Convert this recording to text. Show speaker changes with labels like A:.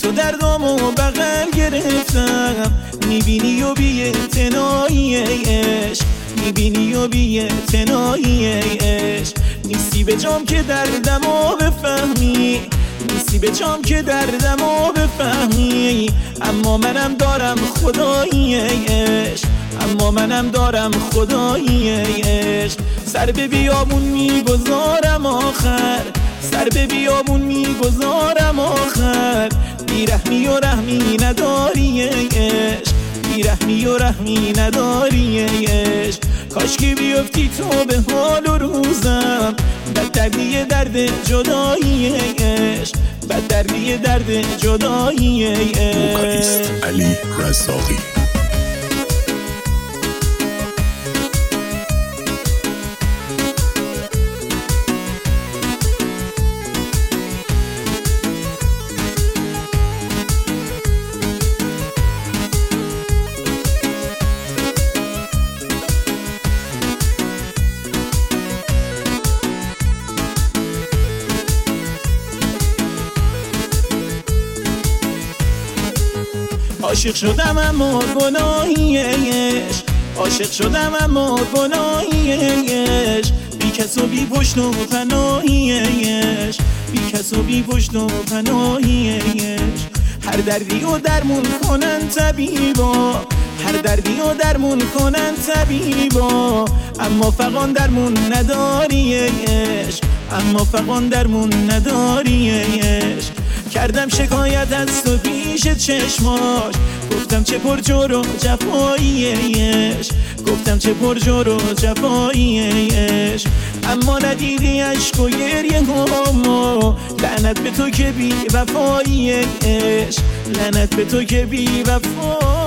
A: تو دردامو بغل گرفتم، میبینی و بی اعتنایی عشق، میبینی و بی اعتنایی عشق. نیستی به جام که دردمو بفهمی، نیستی به جام که دردمو بفهمی. اما منم دارم خدایی عشق، اما منم دارم خدایی عشق. سر به بیابون میگذارم آخر، سر به بیابون میگذارم آخر. بیرحمی و رحمی نداری عشق، بیرحمی و رحمی نداری عشق. کاش که بیفتی تو به حال و روزم، بد دردی درد جدایی عشق، بد دردی درد جدایی عشق.
B: وکالیست علی رزاقی.
A: عاشق شدم اما گناهی عشق، عاشق شدم اما گناهی عشق. بی کس و بی پشت و پناهی عشق، بی کس و بی پشت و پناهی عشق. هر دردی و درمون کنن طبیبا، هر دردی و درمون کنن طبیبا. اما فغان درمون نداری عشق، اما فغان درمون نداری عشق. کردم شکایت از تو پیش چشماش، گفتم چه پر جور و جفایی عشق، گفتم چه پر جور و جفایی عشق. اما ندیدی عشق و گریه همو، لعنت به تو که بی وفایی عشق، لعنت به تو که بی وفایی.